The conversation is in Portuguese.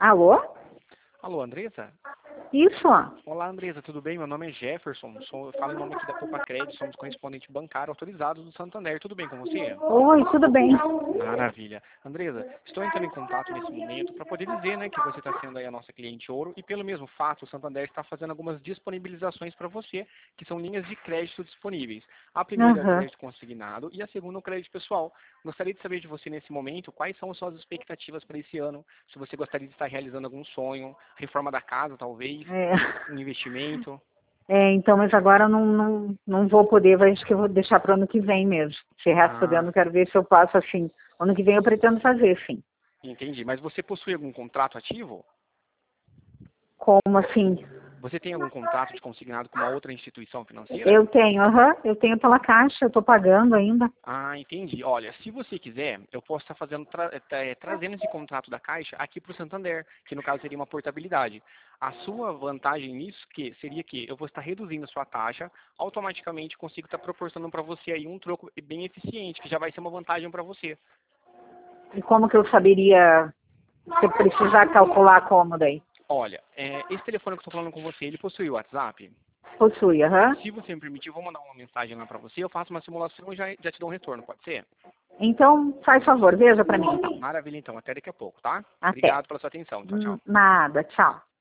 Alô? Alô, Andressa? Isso? Olá, Andressa, tudo bem? Meu nome é Jefferson, eu falo em nome aqui da Copa Crédito, somos correspondente bancário autorizado do Santander. Tudo bem com você? Oi, tudo bem? Maravilha. Andressa, estou entrando em contato nesse momento para poder dizer, né, que você está sendo aí a nossa cliente ouro e pelo mesmo fato o Santander está fazendo algumas disponibilizações para você, que são linhas de crédito disponíveis. A primeira é o Aham. crédito consignado e a segunda é o crédito pessoal. Gostaria de saber de você nesse momento quais são as suas expectativas para esse ano, se você gostaria de estar realizando algum sonho, reforma da casa talvez, É, um investimento. então, mas agora eu não vou poder, acho que eu vou deixar para o ano que vem mesmo. Se resto do Ah, ano, quero ver se eu passo assim. Ano que vem eu pretendo fazer, sim. entendi. Mas você possui algum contrato ativo? Como assim? Você tem algum contrato de consignado com uma outra instituição financeira? Eu tenho, eu tenho pela Caixa, eu estou pagando ainda. Ah, entendi. Olha, se você quiser, eu posso estar fazendo trazendo esse contrato da Caixa aqui para o Santander, que no caso seria uma portabilidade. A sua vantagem nisso seria que eu vou estar reduzindo a sua taxa, automaticamente consigo estar proporcionando para você aí um troco bem eficiente, que já vai ser uma vantagem para você. E como que eu saberia, se eu precisar calcular como daí? Olha, esse telefone que eu estou falando com você, ele possui o WhatsApp? Possui, Se você me permitir, eu vou mandar uma mensagem lá para você, eu faço uma simulação e já te dou um retorno, pode ser? Então, faz favor, veja para mim então. Maravilha, então. Até daqui a pouco, tá? Até. Obrigado pela sua atenção. Tchau, tchau. Nada, tchau.